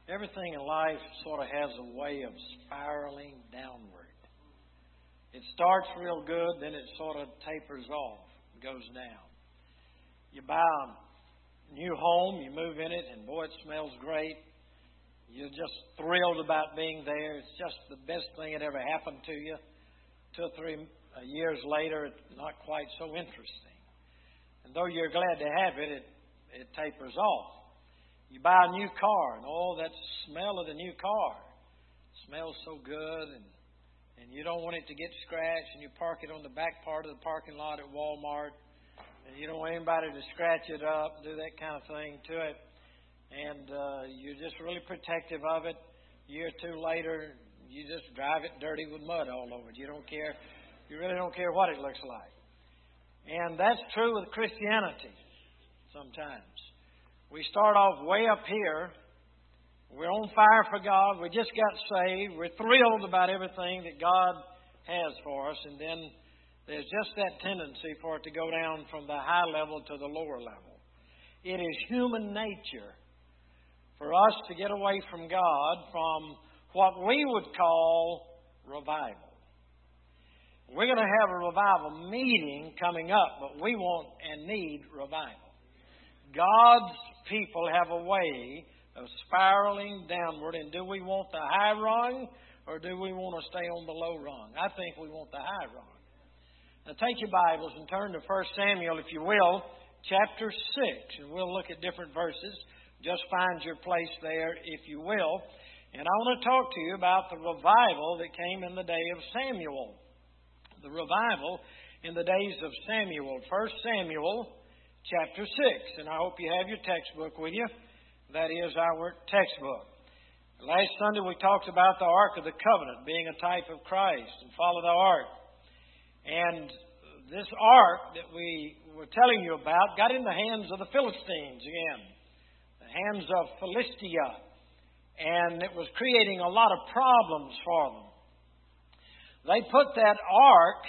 Everything in life sort of has a way of spiraling downward. It starts real good, then it sort of tapers off, goes down. You buy a new home, you move in it, and boy, it smells great. You're just thrilled about being there. It's just the best thing that ever happened to you. 2 or 3 years later, it's not quite so interesting. And though you're glad to have it, it tapers off. You buy a new car, and that smell of the new car smells so good, and you don't want it to get scratched, and you park it on the back part of the parking lot at Walmart, and you don't want anybody to scratch it up, do that kind of thing to it, and you're just really protective of it. A year or two later, you just drive it dirty with mud all over it. You don't care. You really don't care what it looks like. And that's true with Christianity sometimes. We start off way up here. We're on fire for God. We just got saved. We're thrilled about everything that God has for us. And then there's just that tendency for it to go down from the high level to the lower level. It is human nature for us to get away from God from what we would call revival. We're going to have a revival meeting coming up, but we want and need revival. God's people have a way of spiraling downward. And do we want the high rung or do we want to stay on the low rung? I think we want the high rung. Now take your Bibles and turn to 1 Samuel, if you will, chapter 6. And we'll look at different verses. Just find your place there, if you will. And I want to talk to you about the revival that came in the day of Samuel. The revival in the days of Samuel. 1 Samuel chapter 6. And I hope you have your textbook with you. That is our textbook. Last Sunday we talked about the Ark of the Covenant being a type of Christ, and follow the Ark. And this Ark that we were telling you about got in the hands of the Philistines again. The hands of Philistia. And it was creating a lot of problems for them. They put that Ark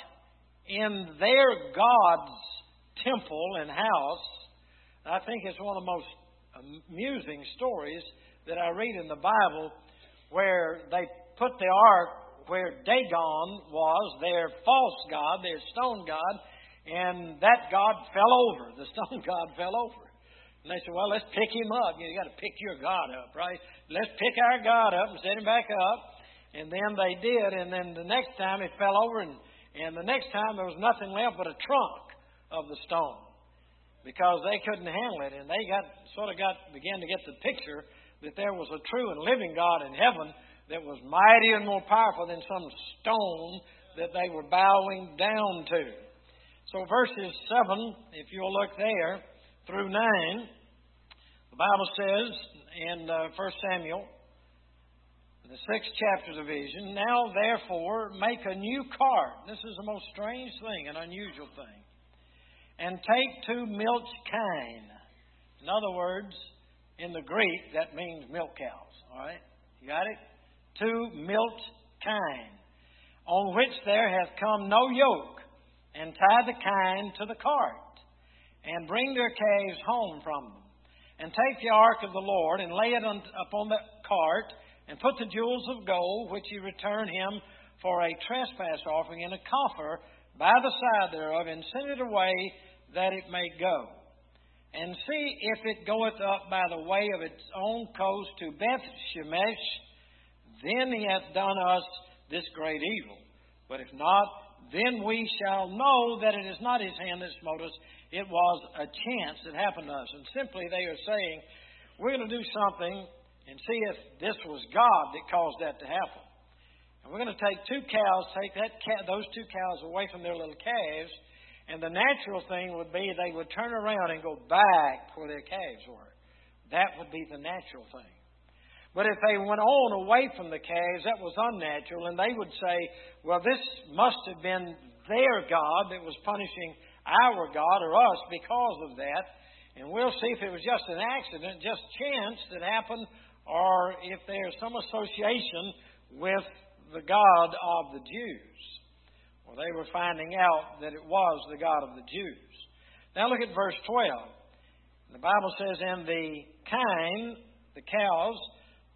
in their God's temple and house. I think it's one of the most amusing stories that I read in the Bible, where they put the ark where Dagon was, their false god, their stone god, and that god fell over. The stone god fell over. And they said, well, let's pick him up. You got to pick your God up, right? Let's pick our God up and set him back up. And then they did, and then the next time it fell over, and the next time there was nothing left but a trunk of the stone, because they couldn't handle it, and they began to get the picture that there was a true and living God in heaven that was mightier and more powerful than some stone that they were bowing down to. So verses 7, if you'll look there, through 9, the Bible says in 1 Samuel, the 6th chapter division, now therefore make a new cart. This is the most strange thing, an unusual thing. And take 2 milch kine. In other words, in the Greek, that means milk cows. All right? You got it? 2 milch kine, on which there hath come no yoke, and tie the kine to the cart, and bring their calves home from them. And take the ark of the Lord, and lay it upon the cart, and put the jewels of gold, which ye return him for a trespass offering, in a coffer by the side thereof, and send it away, that it may go. And see if it goeth up by the way of its own coast to Beth Shemesh, then he hath done us this great evil. But if not, then we shall know that it is not his hand that smote us. It was a chance that happened to us. And simply they are saying, we're going to do something and see if this was God that caused that to happen. And we're going to take 2 cows, take those 2 cows away from their little calves, and the natural thing would be they would turn around and go back where their calves were. That would be the natural thing. But if they went on away from the calves, that was unnatural, and they would say, well, this must have been their God that was punishing our God or us because of that. And we'll see if it was just an accident, just chance that happened, or if there's some association with the God of the Jews. Well, they were finding out that it was the God of the Jews. Now look at verse 12. The Bible says, and the kine, the cows,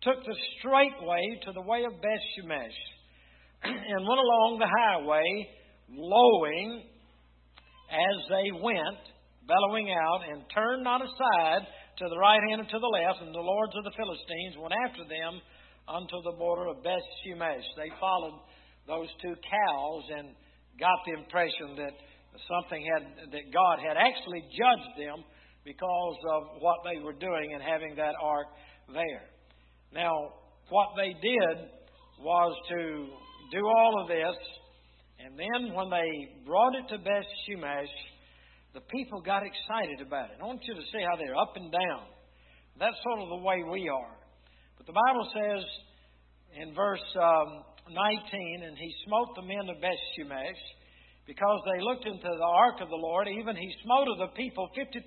took the straight way to the way of Beth-Shemesh, and went along the highway, lowing as they went, bellowing out, and turned not aside to the right hand or to the left, and the lords of the Philistines went after them unto the border of Beth-Shemesh. They followed those two cows and got the impression that that God had actually judged them because of what they were doing and having that ark there. Now, what they did was to do all of this, and then when they brought it to Beth-Shemesh, the people got excited about it. I want you to see how they're up and down. That's sort of the way we are. But the Bible says in verse 19, and he smote the men of Beth-Shemesh, because they looked into the ark of the Lord, even he smote of the people 50,000,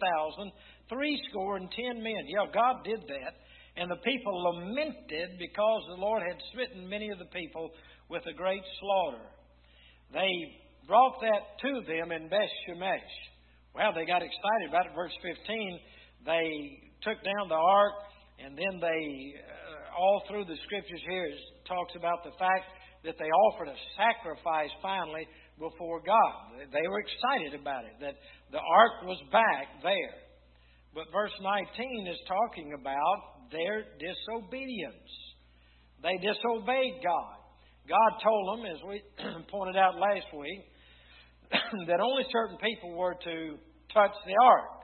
70 men. Yeah, God did that. And the people lamented because the Lord had smitten many of the people with a great slaughter. They brought that to them in Beth-Shemesh. Well, they got excited about it. Verse 15, they took down the ark, and then they, all through the Scriptures here, it talks about the fact that they offered a sacrifice finally before God. They were excited about it, that the ark was back there. But verse 19 is talking about their disobedience. They disobeyed God. God told them, as we pointed out last week, that only certain people were to touch the ark.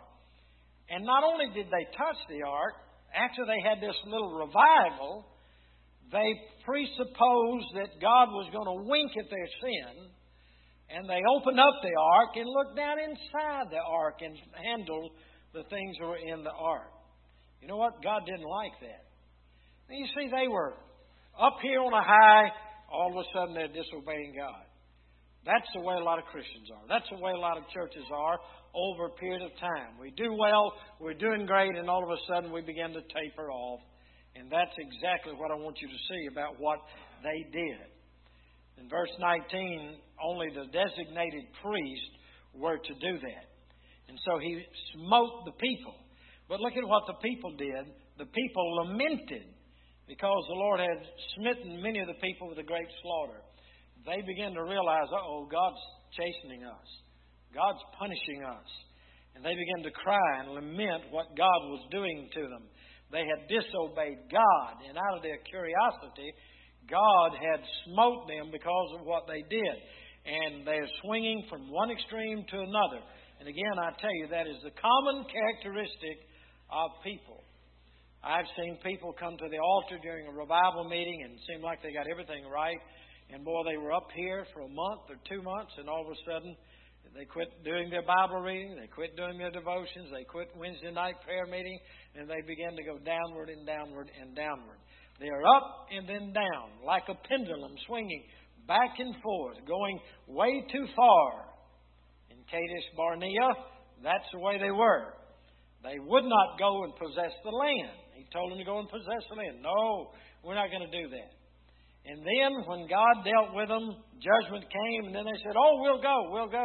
And not only did they touch the ark, after they had this little revival, they presupposed that God was going to wink at their sin, and they opened up the ark and looked down inside the ark and handled the things that were in the ark. You know what? God didn't like that. And you see, they were up here on a high, all of a sudden they're disobeying God. That's the way a lot of Christians are. That's the way a lot of churches are over a period of time. We do well, we're doing great, and all of a sudden we begin to taper off. And that's exactly what I want you to see about what they did. In verse 19, only the designated priests were to do that. And so he smote the people. But look at what the people did. The people lamented because the Lord had smitten many of the people with a great slaughter. They began to realize, God's chastening us. God's punishing us. And they began to cry and lament what God was doing to them. They had disobeyed God, and out of their curiosity, God had smote them because of what they did. And they're swinging from one extreme to another. And again, I tell you, that is the common characteristic of people. I've seen people come to the altar during a revival meeting and it seemed like they got everything right. And boy, they were up here for a month or 2 months, and all of a sudden they quit doing their Bible reading, they quit doing their devotions, they quit Wednesday night prayer meeting, and they began to go downward and downward and downward. They are up and then down, like a pendulum swinging back and forth, going way too far. In Kadesh Barnea, that's the way they were. They would not go and possess the land. He told them to go and possess the land. No, we're not going to do that. And then when God dealt with them, judgment came, and then they said, we'll go.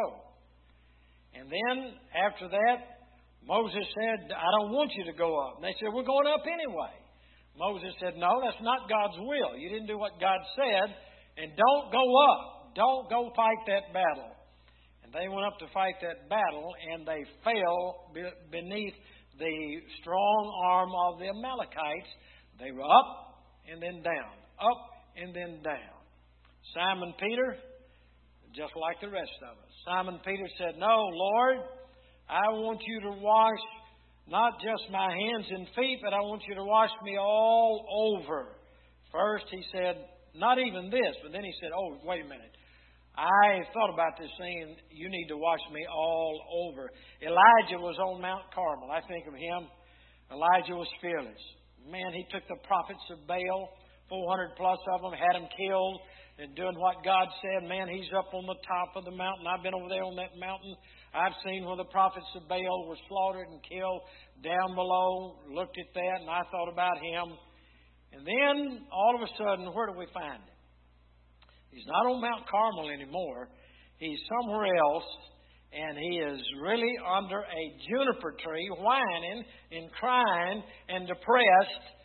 And then after that, Moses said, I don't want you to go up. And they said, we're going up anyway. Moses said, no, that's not God's will. You didn't do what God said, and don't go up. Don't go fight that battle. And they went up to fight that battle, and they fell beneath the strong arm of the Amalekites. They were up and then down, up and then down. Simon Peter, just like the rest of us. Simon Peter said, no, Lord, I want you to wash not just my hands and feet, but I want you to wash me all over. First he said, not even this, but then he said, wait a minute. I thought about this thing, you need to wash me all over. Elijah was on Mount Carmel. I think of him. Elijah was fearless. Man, he took the prophets of Baal, 400 plus of them, had them killed, and doing what God said. Man, he's up on the top of the mountain. I've been over there on that mountain. I've seen where the prophets of Baal were slaughtered and killed down below. Looked at that, and I thought about him. And then, all of a sudden, where do we find him? He's not on Mount Carmel anymore. He's somewhere else, and he is really under a juniper tree, whining and crying and depressed.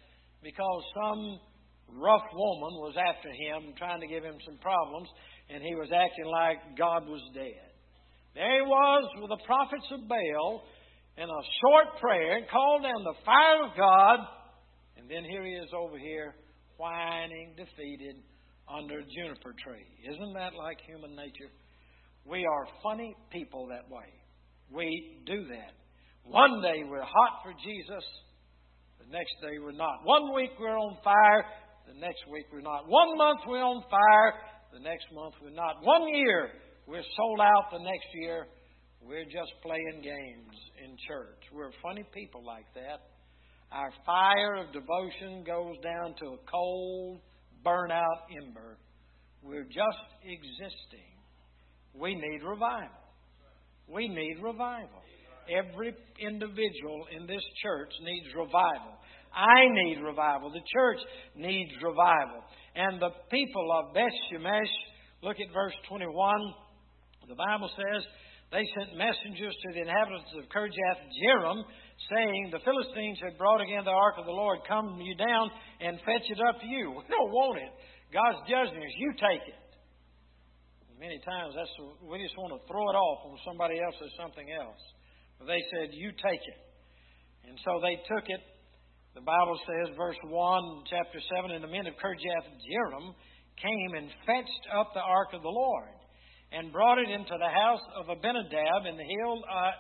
because some rough woman was after him, trying to give him some problems, and he was acting like God was dead. There he was with the prophets of Baal in a short prayer and called down the fire of God. And then here he is over here whining, defeated, under a juniper tree. Isn't that like human nature? We are funny people that way. We do that. One day we're hot for Jesus. The next day we're not. 1 week we're on fire. The next week we're not. 1 month we're on fire. The next month we're not. 1 year we're sold out. The next year we're just playing games in church. We're funny people like that. Our fire of devotion goes down to a cold, burnt-out ember. We're just existing. We need revival. We need revival. Every individual in this church needs revival. I need revival. The church needs revival. And the people of Beth Shemesh, look at verse 21. The Bible says, they sent messengers to the inhabitants of Kirjath Jearim, saying, the Philistines have brought again the ark of the Lord. Come you down and fetch it up to you. We don't want it. God's judging us. You take it. Many times we just want to throw it off on somebody else or something else. But they said, you take it. And so they took it. The Bible says, verse 1, chapter 7, and the men of Kirjath Jearim came and fetched up the ark of the Lord, and brought it into the house of Abinadab in the hill,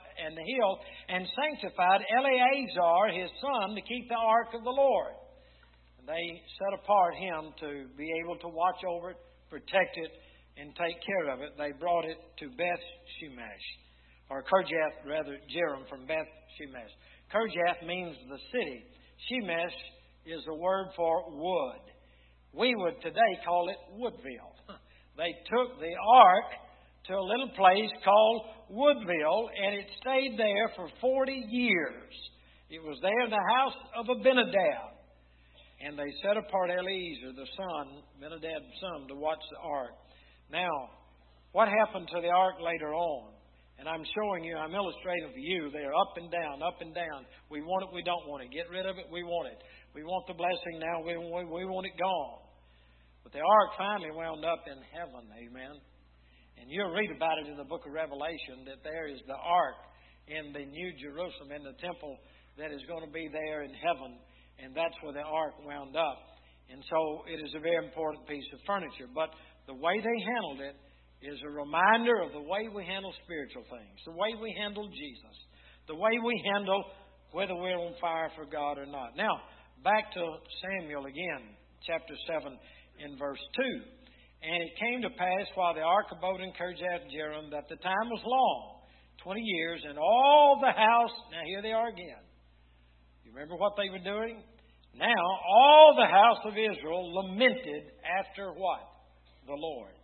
and sanctified Eleazar his son to keep the ark of the Lord. And they set apart him to be able to watch over it, protect it, and take care of it. They brought it to Beth Shemesh, or Kirjath rather, Jearim from Beth Shemesh. Kirjath means the city. Shemesh is the word for wood. We would today call it Woodville. They took the ark to a little place called Woodville, and it stayed there for 40 years. It was there in the house of Abinadab. And they set apart Eleazar, the son, Abinadab's son, to watch the ark. Now, what happened to the ark later on? And I'm showing you, I'm illustrating for you, they're up and down, up and down. We want it, we don't want it. Get rid of it, we want it. We want the blessing now, we want it gone. But the ark finally wound up in heaven, amen. And you'll read about it in the book of Revelation, that there is the ark in the New Jerusalem, in the temple that is going to be there in heaven. And that's where the ark wound up. And so it is a very important piece of furniture. But the way they handled it is a reminder of the way we handle spiritual things, the way we handle Jesus, the way we handle whether we're on fire for God or not. Now, back to Samuel again, chapter 7 in verse 2. And it came to pass while the ark abode in Kirjath Jearim that the time was long, 20 years, and all the house, now here they are again. You remember what they were doing? Now all the house of Israel lamented after what? The Lord.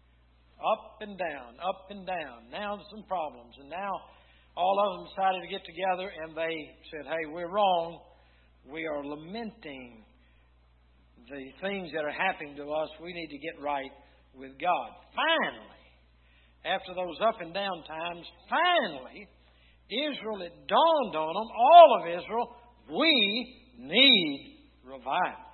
Up and down, up and down. Now there's some problems. And now all of them decided to get together and they said, hey, we're wrong. We are lamenting the things that are happening to us. We need to get right with God. Finally, after those up and down times, finally, Israel, it dawned on them, all of Israel, we need revival.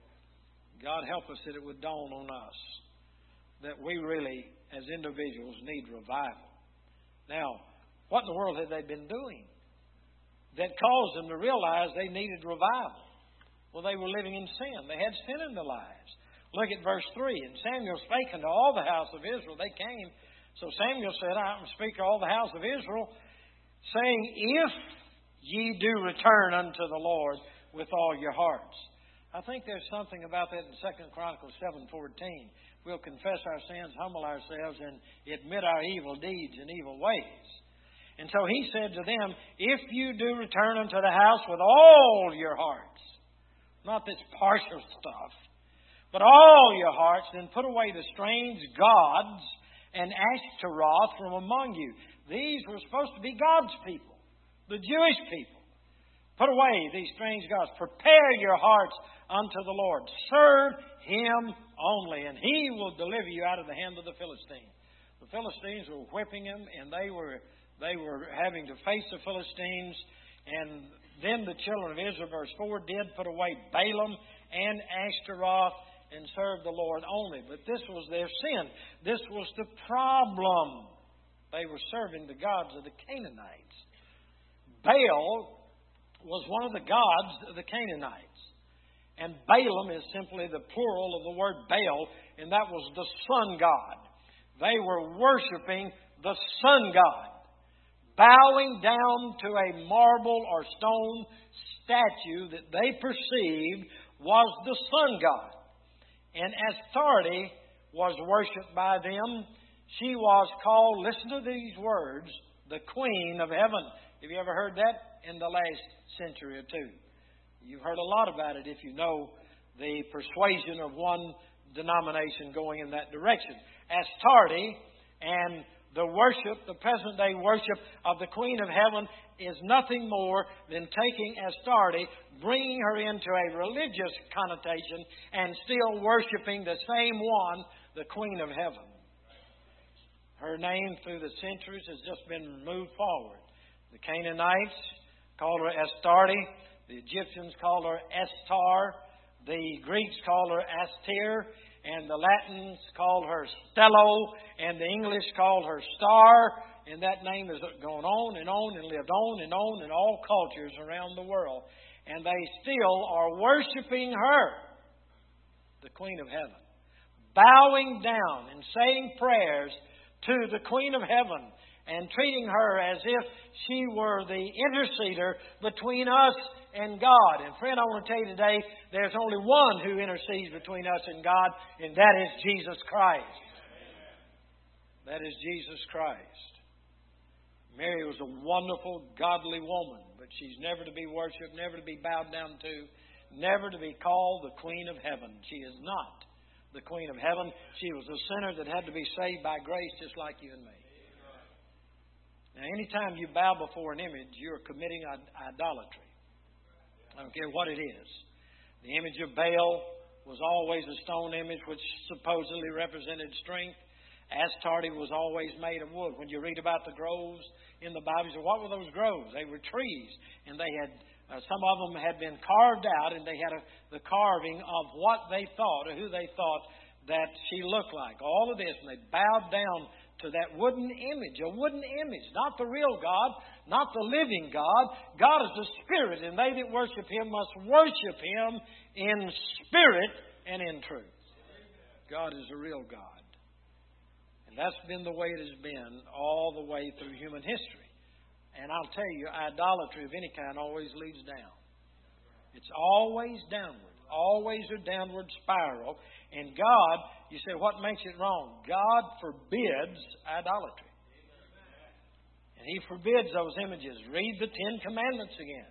God help us that it would dawn on us that we really, as individuals, need revival. Now, what in the world had they been doing that caused them to realize they needed revival? Well, they were living in sin. They had sin in their lives. Look at verse 3. And Samuel spake unto all the house of Israel. They came. So Samuel said, I will speak to all the house of Israel, saying, if ye do return unto the Lord with all your hearts. I think there's something about that in 2 Chronicles 7:14. We'll confess our sins, humble ourselves, and admit our evil deeds and evil ways. And so he said to them, if you do return unto the house with all your hearts, not this partial stuff, but all your hearts, then put away the strange gods and Ashtaroth from among you. These were supposed to be God's people, the Jewish people. Put away these strange gods. Prepare your hearts unto the Lord. Serve Him only, and He will deliver you out of the hand of the Philistines. The Philistines were whipping them, and they were having to face the Philistines, and Then the children of Israel, verse 4, did put away Balaam and Ashtaroth and served the Lord only. But this was their sin. This was the problem. They were serving the gods of the Canaanites. Baal was one of the gods of the Canaanites. And Balaam is simply the plural of the word Baal, and that was the sun god. They were worshiping the sun god, bowing down to a marble or stone statue that they perceived was the sun god. And Astarte was worshipped by them. She was called, listen to these words, the Queen of Heaven. Have you ever heard that in the last century or two? You've heard a lot about it if you know the persuasion of one denomination going in that direction. Astarte and the worship, the present day worship of the Queen of Heaven is nothing more than taking Astarte, bringing her into a religious connotation and still worshiping the same one, the Queen of Heaven. Her name through the centuries has just been moved forward. The Canaanites called her Astarte. The Egyptians called her Estar. The Greeks called her Astir. And the Latins called her Stello. And the English called her Star. And that name has gone on and lived on and on in all cultures around the world. And they still are worshiping her, the Queen of Heaven. Bowing down and saying prayers to the Queen of Heaven and treating her as if she were the interceder between us and God. And friend, I want to tell you today, there's only one who intercedes between us and God, and that is Jesus Christ. That is Jesus Christ. Mary was a wonderful, godly woman, but she's never to be worshipped, never to be bowed down to, never to be called the Queen of Heaven. She is not the Queen of Heaven. She was a sinner that had to be saved by grace just like you and me. Now, anytime you bow before an image, you're committing idolatry. I don't care what it is. The image of Baal was always a stone image which supposedly represented strength. Astarte was always made of wood. When you read about the groves in the Bible, you say, what were those groves? They were trees, and they had some of them had been carved out, and they had the carving of what they thought or who they thought that she looked like. All of this, and they bowed down to that wooden image, not the real God, not the living God. God is a spirit, and they that worship Him must worship Him in spirit and in truth. God is a real God. And that's been the way it has been all the way through human history. And I'll tell you, idolatry of any kind always leads down. It's always downward. Always a downward spiral. And God, you say, what makes it wrong? God forbids idolatry. And He forbids those images. Read the Ten Commandments again.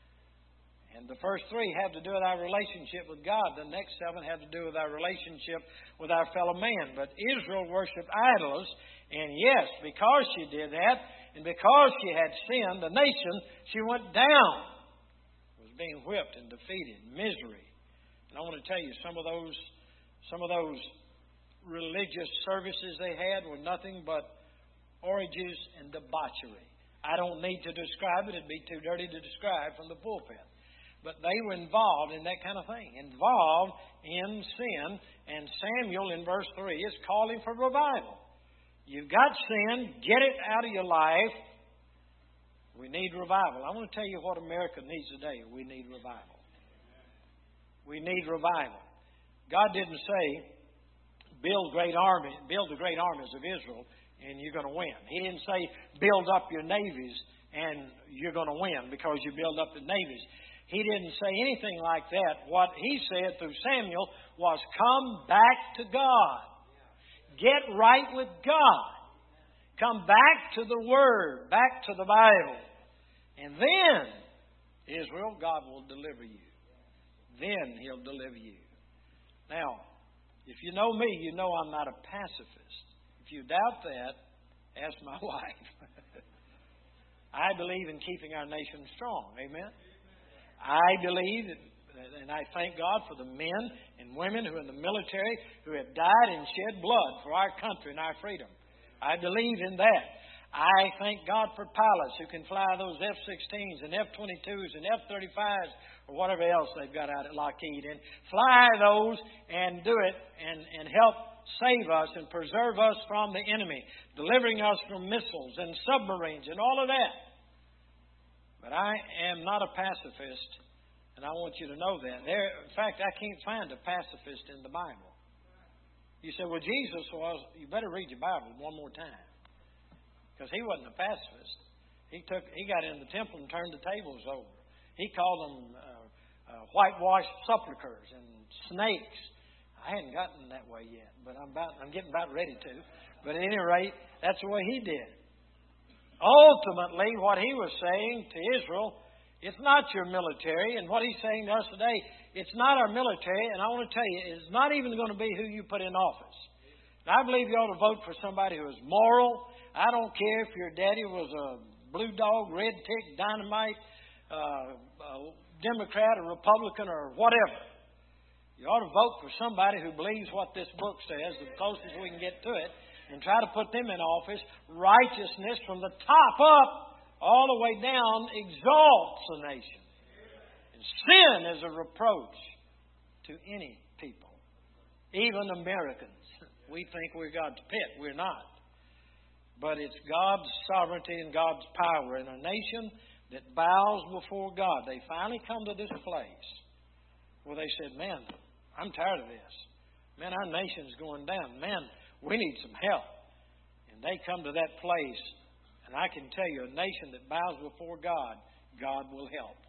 And the first three have to do with our relationship with God. The next seven have to do with our relationship with our fellow man. But Israel worshipped idols. And yes, because she did that, and because she had sinned, the nation, she went down. Was being whipped and defeated. Misery. And I want to tell you, some of those religious services they had were nothing but orgies and debauchery. I don't need to describe it. It'd be too dirty to describe from the pulpit. But they were involved in that kind of thing. Involved in sin. And Samuel in verse 3 is calling for revival. You've got sin. Get it out of your life. We need revival. I want to tell you what America needs today. We need revival. We need revival. God didn't say, build the great armies of Israel and you're going to win. He didn't say, build up your navies and you're going to win because you build up the navies. He didn't say anything like that. What He said through Samuel was, come back to God. Get right with God. Come back to the Word, back to the Bible. And then, Israel, God will deliver you. Then He'll deliver you. Now, if you know me, you know I'm not a pacifist. If you doubt that, ask my wife. I believe in keeping our nation strong. Amen? I believe, and I thank God for the men and women who are in the military who have died and shed blood for our country and our freedom. I believe in that. I thank God for pilots who can fly those F-16s and F-22s and F-35s or whatever else they've got out at Lockheed, and fly those and do it and help save us and preserve us from the enemy, delivering us from missiles and submarines and all of that. But I am not a pacifist, and I want you to know that. In fact, I can't find a pacifist in the Bible. You say, well, Jesus was. You better read your Bible one more time, because he wasn't a pacifist. He got in the temple and turned the tables over. He called them whitewashed sepulchres and snakes. I hadn't gotten that way yet, but I'm getting about ready to. But at any rate, that's the way he did. Ultimately, what he was saying to Israel, it's not your military, and what he's saying to us today, it's not our military, and I want to tell you, it's not even going to be who you put in office. And I believe you ought to vote for somebody who is moral. I don't care if your daddy was a blue dog, red tick, dynamite, Democrat or Republican or whatever. You ought to vote for somebody who believes what this book says, the closest we can get to it, and try to put them in office. Righteousness from the top up all the way down exalts a nation. And sin is a reproach to any people, even Americans. We think we're God's pet. We're not. But it's God's sovereignty and God's power in a nation that bows before God. They finally come to this place where they said, man, I'm tired of this. Man, our nation's going down. Man, we need some help. And they come to that place, and I can tell you, a nation that bows before God, God will help.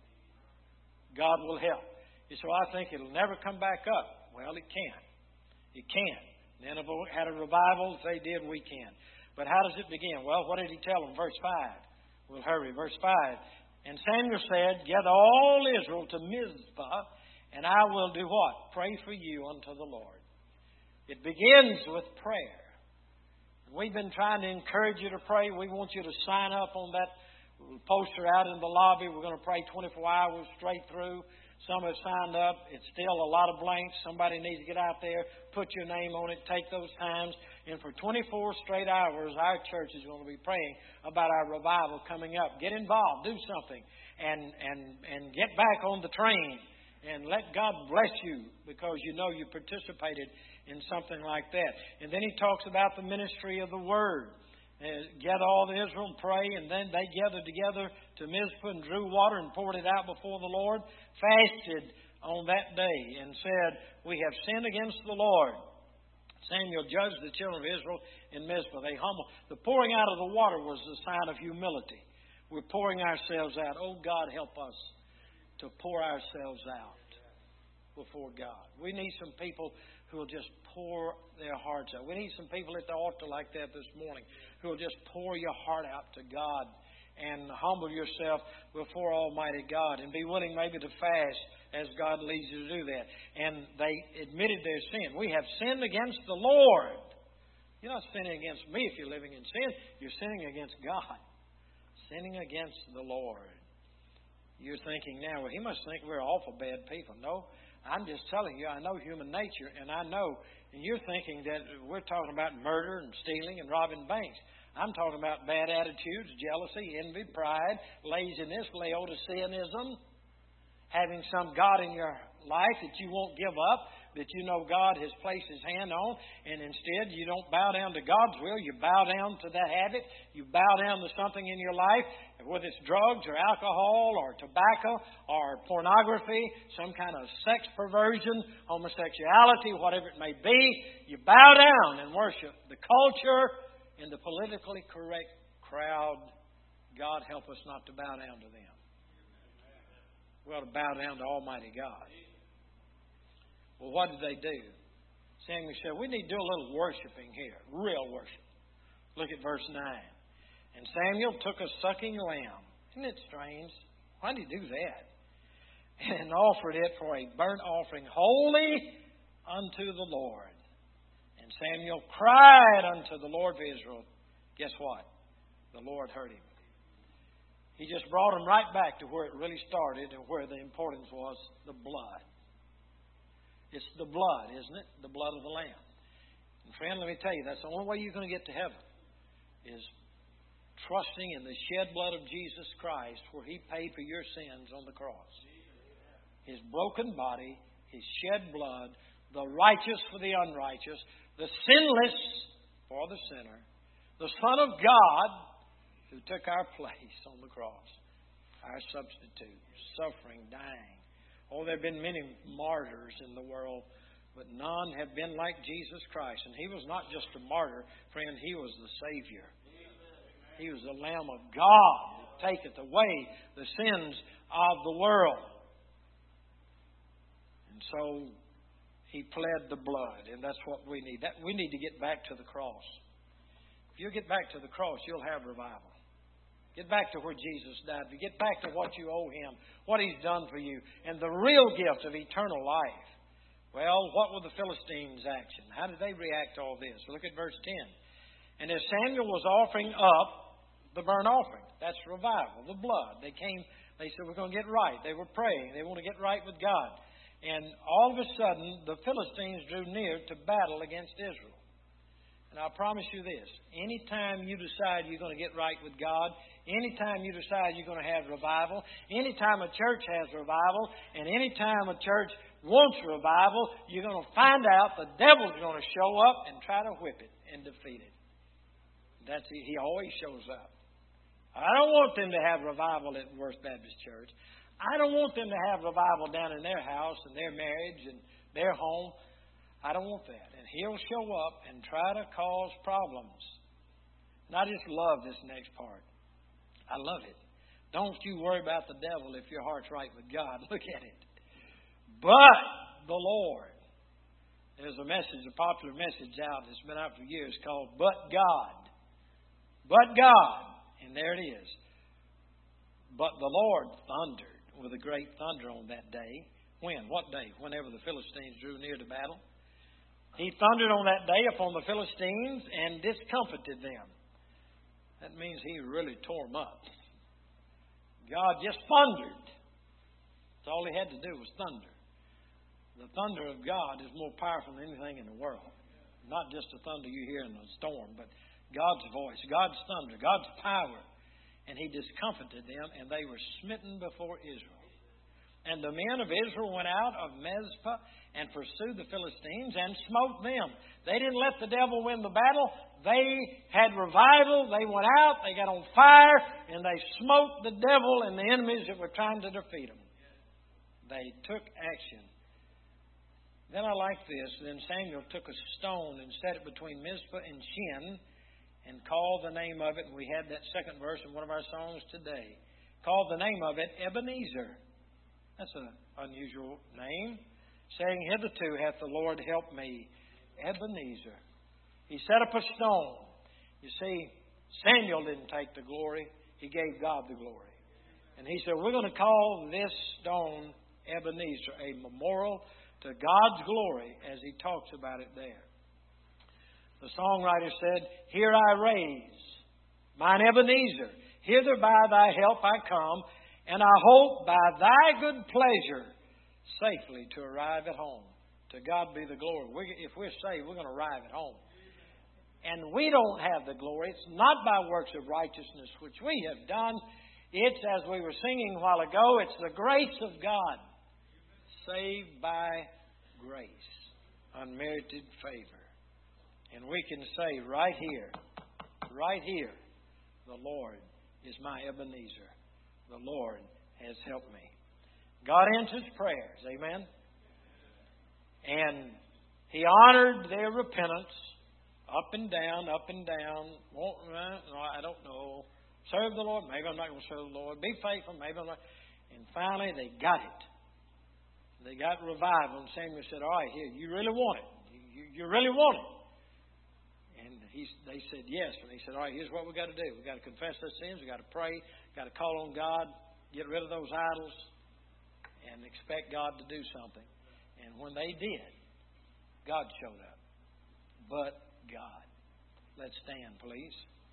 God will help. And so I think it'll never come back up. Well, it can. It can. Nineveh had a revival. If they did, we can. But how does it begin? Well, what did he tell them? Verse 5. We'll hurry. Verse 5. And Samuel said, gather all Israel to Mizpah, and I will do what? Pray for you unto the Lord. It begins with prayer. We've been trying to encourage you to pray. We want you to sign up on that poster out in the lobby. We're going to pray 24 hours straight through. Some have signed up. It's still a lot of blanks. Somebody needs to get out there, put your name on it, take those times. And for 24 straight hours, our church is going to be praying about our revival coming up. Get involved. Do something. And get back on the train. And let God bless you because you know you participated in something like that. And then he talks about the ministry of the Word. Gather all the Israel and pray. And then they gathered together to Mizpah and drew water and poured it out before the Lord. Fasted on that day and said, we have sinned against the Lord. Samuel judged the children of Israel in Mizpah. They humbled. The pouring out of the water was a sign of humility. We're pouring ourselves out. Oh, God, help us to pour ourselves out before God. We need some people who will just pour their hearts out. We need some people at the altar like that this morning who will just pour your heart out to God and humble yourself before Almighty God and be willing maybe to fast as God leads you to do that. And they admitted their sin. We have sinned against the Lord. You're not sinning against me if you're living in sin. You're sinning against God. Sinning against the Lord. You're thinking now, well, he must think we're awful bad people. No, I'm just telling you, I know human nature, and I know, and you're thinking that we're talking about murder and stealing and robbing banks. I'm talking about bad attitudes, jealousy, envy, pride, laziness, Laodiceanism, having some God in your life that you won't give up, that you know God has placed His hand on, and instead you don't bow down to God's will. You bow down to that habit. You bow down to something in your life, whether it's drugs or alcohol or tobacco or pornography, some kind of sex perversion, homosexuality, whatever it may be. You bow down and worship the culture and the politically correct crowd. God help us not to bow down to them. We ought to bow down to Almighty God. Well, what did they do? Samuel said, we need to do a little worshiping here, real worship. Look at verse 9. And Samuel took a sucking lamb. Isn't it strange? Why did he do that? And offered it for a burnt offering, holy unto the Lord. And Samuel cried unto the Lord of Israel. Guess what? The Lord heard him. He just brought him right back to where it really started and where the importance was, the blood. It's the blood, isn't it? The blood of the Lamb. And friend, let me tell you, that's the only way you're going to get to heven is trusting in the shed blood of Jesus Christ where He paid for your sins on the cross. His broken body, His shed blood, the righteous for the unrighteous, the sinless for the sinner, the Son of God who took our place on the cross, our substitute, suffering, dying. Oh, there have been many martyrs in the world, but none have been like Jesus Christ. And He was not just a martyr, friend, He was the Savior. He was the Lamb of God that taketh away the sins of the world. And so He pled the blood, and that's what we need. We need to get back to the cross. If you get back to the cross, you'll have revival. Get back to where Jesus died. Get back to what you owe Him, what He's done for you, and the real gift of eternal life. Well, what was the Philistines' action? How did they react to all this? Look at verse 10. And as Samuel was offering up the burnt offering, that's revival, the blood. They said, we're going to get right. They were praying. They want to get right with God. And all of a sudden, the Philistines drew near to battle against Israel. And I promise you this, anytime you decide you're going to get right with God, anytime you decide you're going to have revival, anytime a church has revival, and anytime a church wants revival, you're going to find out the devil's going to show up and try to whip it and defeat it. He always shows up. I don't want them to have revival at Worth Baptist Church. I don't want them to have revival down in their house and their marriage and their home. I don't want that. And he'll show up and try to cause problems. And I just love this next part. I love it. Don't you worry about the devil if your heart's right with God. Look at it. But the Lord. There's a popular message out that's been out for years called But God. But God. And there it is. But the Lord thundered with a great thunder on that day. When? What day? Whenever the Philistines drew near to battle. He thundered on that day upon the Philistines and discomfited them. That means He really tore them up. God just thundered. That's all He had to do was thunder. The thunder of God is more powerful than anything in the world. Not just the thunder you hear in a storm, but God's voice, God's thunder, God's power. And He discomfited them, and they were smitten before Israel. And the men of Israel went out of Mizpah and pursued the Philistines and smote them. They didn't let the devil win the battle. They had revival. They went out. They got on fire. And they smote the devil and the enemies that were trying to defeat them. They took action. Then I like this. Then Samuel took a stone and set it between Mizpah and Shin and called the name of it. And we had that second verse in one of our songs today. Called the name of it Ebenezer. That's an unusual name. Saying, hitherto hath the Lord helped me. Ebenezer. He set up a stone. You see, Samuel didn't take the glory. He gave God the glory. And he said, we're going to call this stone Ebenezer, a memorial to God's glory, as he talks about it there. The songwriter said, here I raise mine Ebenezer. Hither by thy help I come. And I hope by thy good pleasure safely to arrive at home. To God be the glory. If we're saved, we're going to arrive at home. And we don't have the glory. It's not by works of righteousness which we have done. It's, as we were singing a while ago, it's the grace of God. Saved by grace. Unmerited favor. And we can say right here, the Lord is my Ebenezer. The Lord has helped me. God answers prayers. Amen. And He honored their repentance. Up and down, up and down. I don't know. Serve the Lord. Maybe I'm not going to serve the Lord. Be faithful. Maybe I'm not. And finally, they got it. They got revival. And Samuel said, all right, here, you really want it. You really want it. And they said yes. And he said, all right, here's what we've got to do. We've got to confess our sins. We've got to pray. Got to call on God, get rid of those idols, and expect God to do something. And when they did, God showed up. But God. Let's stand, please.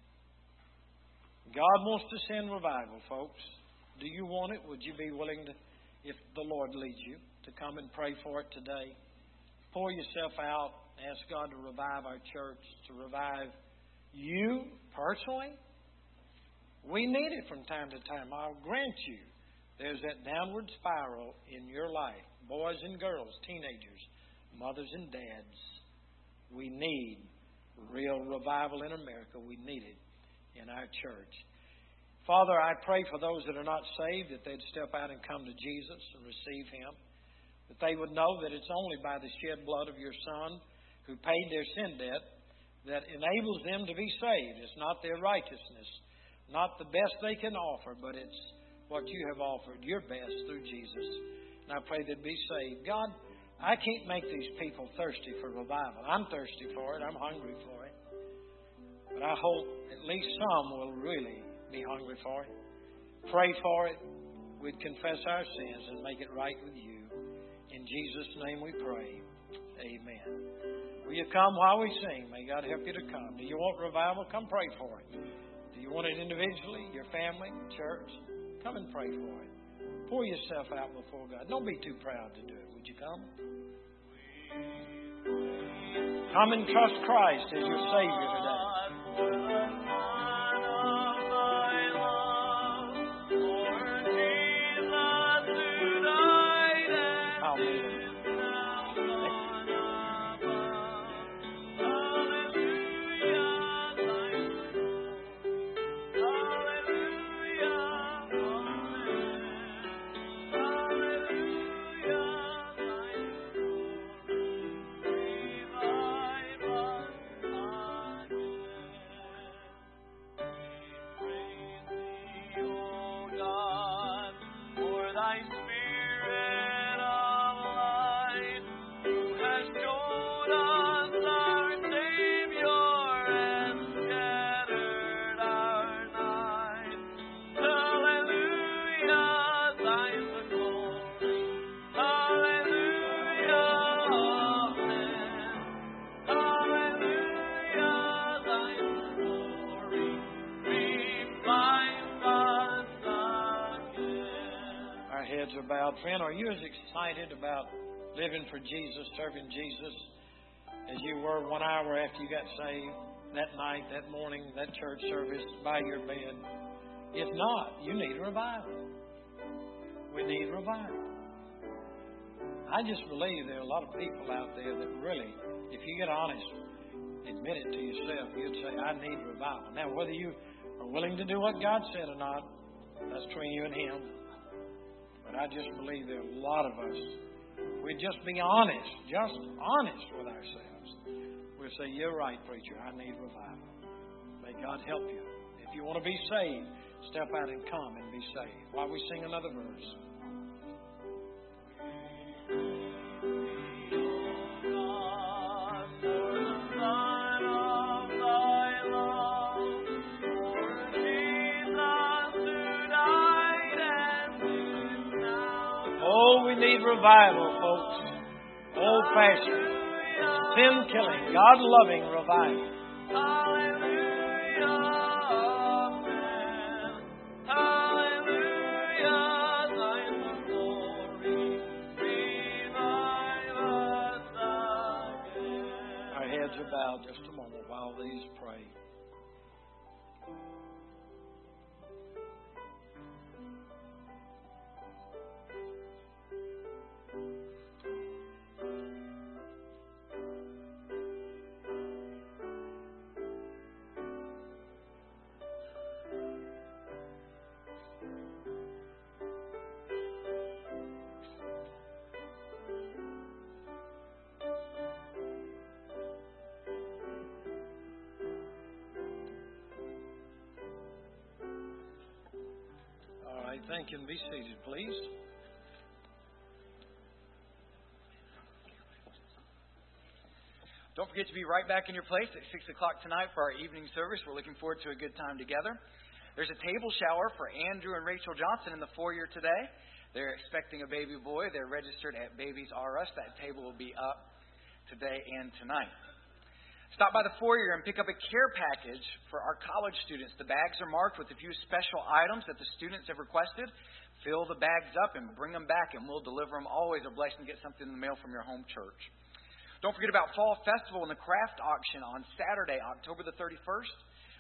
God wants to send revival, folks. Do you want it? Would you be willing to, if the Lord leads you, to come and pray for it today? Pour yourself out. Ask God to revive our church, to revive you personally. We need it from time to time. I'll grant you there's that downward spiral in your life. Boys and girls, teenagers, mothers and dads. We need real revival in America. We need it in our church. Father, I pray for those that are not saved, that they'd step out and come to Jesus and receive Him. That they would know that it's only by the shed blood of your Son, who paid their sin debt, that enables them to be saved. It's not their righteousness, not the best they can offer, but it's what you have offered, your best, through Jesus. And I pray they'd be saved. God, I can't make these people thirsty for revival. I'm thirsty for it. I'm hungry for it. But I hope at least some will really be hungry for it. Pray for it. We'd confess our sins and make it right with you. In Jesus' name we pray. Amen. Will you come while we sing? May God help you to come. Do you want revival? Come pray for it. Do you want it individually, your family, church? Come and pray for it. Pour yourself out before God. Don't be too proud to do it. Would you come? Come and trust Christ as your Savior today. Bowed. Friend, are you as excited about living for Jesus, serving Jesus, as you were 1 hour after you got saved, that night, that morning, that church service, by your bed? If not, you need revival. We need revival. I just believe there are a lot of people out there that really, if you get honest, admit it to yourself, you'd say, I need revival. Now, whether you are willing to do what God said or not, that's between you and Him. But I just believe there are a lot of us, we'd just be honest, with ourselves. We'll say, you're right, preacher, I need revival. May God help you. If you want to be saved, step out and come and be saved. While we sing another verse. Oh, we need revival, folks. Old-fashioned, sin-killing, God-loving revival. Hallelujah, amen. Hallelujah, thine the glory. Revive us again. Our heads are bowed just a moment while these pray. Thank you, and be seated, please. Don't forget to be right back in your place at 6 o'clock tonight for our evening service. We're looking forward to a good time together. There's a table shower for Andrew and Rachel Johnson in the foyer today. They're expecting a baby boy. They're registered at Babies R Us. That table will be up today and tonight. Stop by the foyer and pick up a care package for our college students. The bags are marked with a few special items that the students have requested. Fill the bags up and bring them back, and we'll deliver them. Always a blessing to get something in the mail from your home church. Don't forget about Fall Festival and the Craft Auction on Saturday, October the 31st.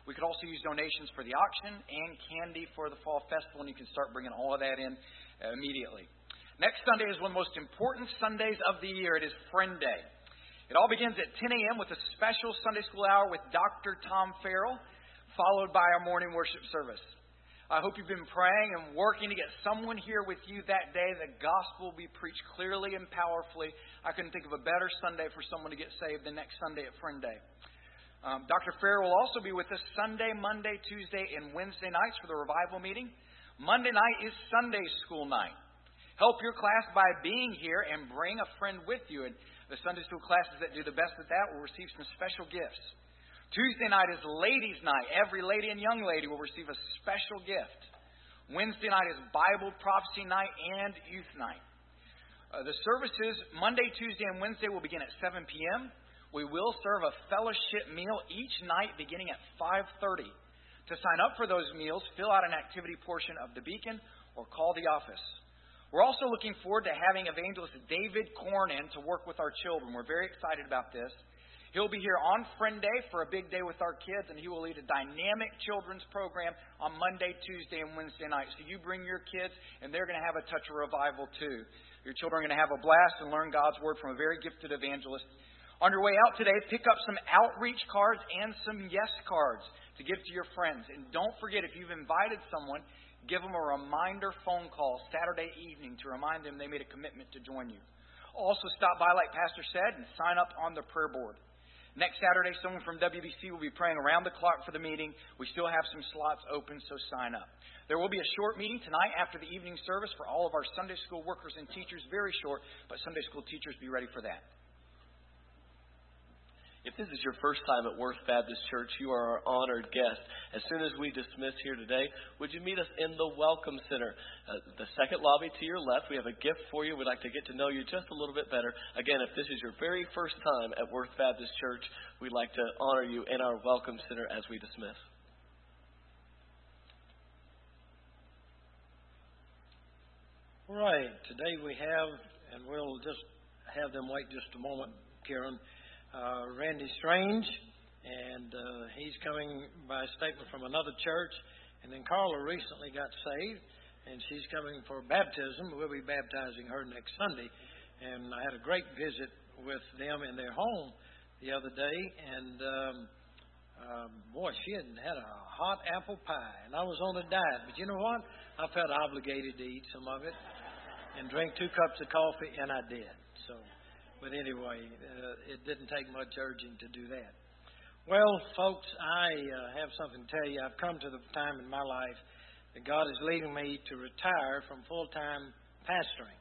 We could also use donations for the auction and candy for the Fall Festival, and you can start bringing all of that in immediately. Next Sunday is one of the most important Sundays of the year. It is Friend Day. It all begins at 10 a.m. with a special Sunday school hour with Dr. Tom Farrell, followed by our morning worship service. I hope you've been praying and working to get someone here with you that day. The gospel will be preached clearly and powerfully. I couldn't think of a better Sunday for someone to get saved than next Sunday at Friend Day. Dr. Farrell will also be with us Sunday, Monday, Tuesday, and Wednesday nights for the revival meeting. Monday night is Sunday school night. Help your class by being here and bring a friend with you. And the Sunday school classes that do the best at that will receive some special gifts. Tuesday night is ladies' night. Every lady and young lady will receive a special gift. Wednesday night is Bible prophecy night and youth night. The services Monday, Tuesday, and Wednesday will begin at 7 p.m. We will serve a fellowship meal each night beginning at 5:30. To sign up for those meals, fill out an activity portion of the Beacon or call the office. We're also looking forward to having evangelist David Korn in to work with our children. We're very excited about this. He'll be here on Friend Day for a big day with our kids, and he will lead a dynamic children's program on Monday, Tuesday, and Wednesday night. So you bring your kids, and they're going to have a touch of revival too. Your children are going to have a blast and learn God's Word from a very gifted evangelist. On your way out today, pick up some outreach cards and some yes cards to give to your friends. And don't forget, if you've invited someone, give them a reminder phone call Saturday evening to remind them they made a commitment to join you. Also stop by, like Pastor said, and sign up on the prayer board. Next Saturday, someone from WBC will be praying around the clock for the meeting. We still have some slots open, so sign up. There will be a short meeting tonight after the evening service for all of our Sunday school workers and teachers. Very short, but Sunday school teachers, be ready for that. If this is your first time at Worth Baptist Church, you are our honored guest. As soon as we dismiss here today, would you meet us in the Welcome Center? The second lobby to your left, we have a gift for you. We'd like to get to know you just a little bit better. Again, if this is your very first time at Worth Baptist Church, we'd like to honor you in our Welcome Center as we dismiss. All right. Today we have, and we'll just have them wait just a moment, Karen, Randy Strange, and he's coming by statement from another church. And then Carla recently got saved, and she's coming for baptism. We'll be baptizing her next Sunday. And I had a great visit with them in their home the other day, and boy, she had had a hot apple pie, and I was on a diet. But you know what? I felt obligated to eat some of it and drink 2 cups of coffee, and I did. But anyway, it didn't take much urging to do that. Well, folks, I have something to tell you. I've come to the time in my life that God is leading me to retire from full-time pastoring.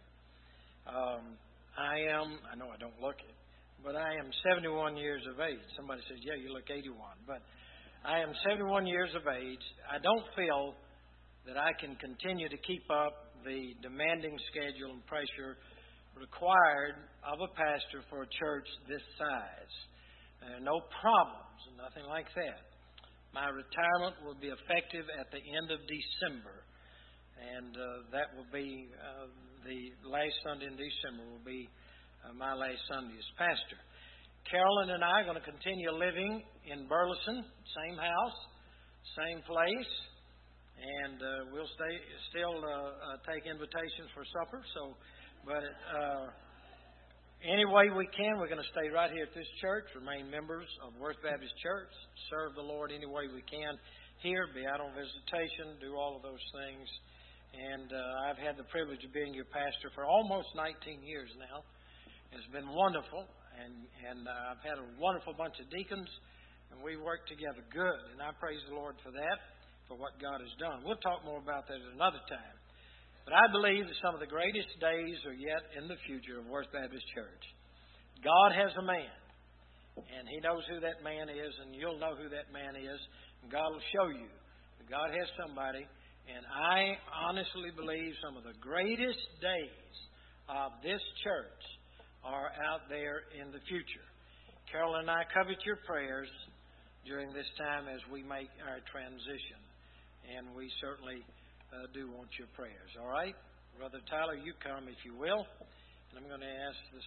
I know I don't look it, but I am 71 years of age. Somebody says, yeah, you look 81. But I am 71 years of age. I don't feel that I can continue to keep up the demanding schedule and pressure required of a pastor for a church this size. No problems, nothing like that. My retirement will be effective at the end of December, and that will be the last Sunday in December will be my last Sunday as pastor. Carolyn and I are going to continue living in Burleson, same house, same place, and we'll still take invitations for supper. But any way we can, we're going to stay right here at this church, remain members of Worth Baptist Church, serve the Lord any way we can here, be out on visitation, do all of those things. And I've had the privilege of being your pastor for almost 19 years now. It's been wonderful, and I've had a wonderful bunch of deacons, and we work together good. And I praise the Lord for that, for what God has done. We'll talk more about that at another time. But I believe that some of the greatest days are yet in the future of Worth Baptist Church. God has a man, and He knows who that man is, and you'll know who that man is, and God will show you that God has somebody. And I honestly believe some of the greatest days of this church are out there in the future. Carol and I covet your prayers during this time as we make our transition, and we certainly do want your prayers. All right? Brother Tyler, you come if you will. And I'm going to ask the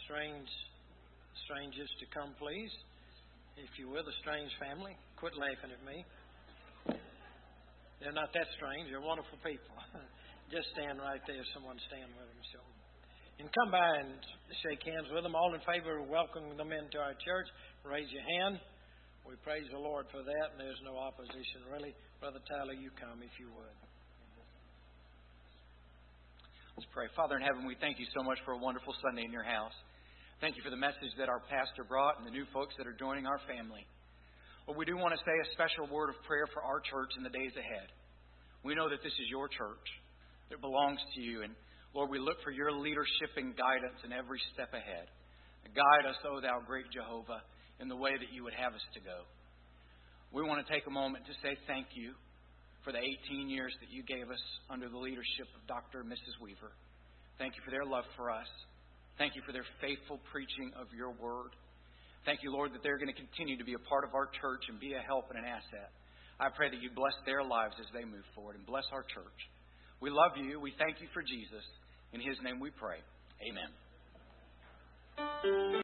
strangers to come, please. If you will, the Strange family. Quit laughing at me. They're not that strange. They're wonderful people. Just stand right there. Someone stand with them. So, and come by and shake hands with them. All in favor of welcoming them into our church, raise your hand. We praise the Lord for that, and there's no opposition, really. Brother Tyler, you come if you would. Let's pray. Father in heaven, we thank you so much for a wonderful Sunday in your house. Thank you for the message that our pastor brought and the new folks that are joining our family. Lord, we do want to say a special word of prayer for our church in the days ahead. We know that this is your church. It belongs to you. And Lord, we look for your leadership and guidance in every step ahead. Guide us, O thou great Jehovah, in the way that you would have us to go. We want to take a moment to say thank you for the 18 years that you gave us under the leadership of Dr. and Mrs. Weaver. Thank you for their love for us. Thank you for their faithful preaching of your word. Thank you, Lord, that they're going to continue to be a part of our church and be a help and an asset. I pray that you bless their lives as they move forward and bless our church. We love you. We thank you for Jesus. In his name we pray. Amen.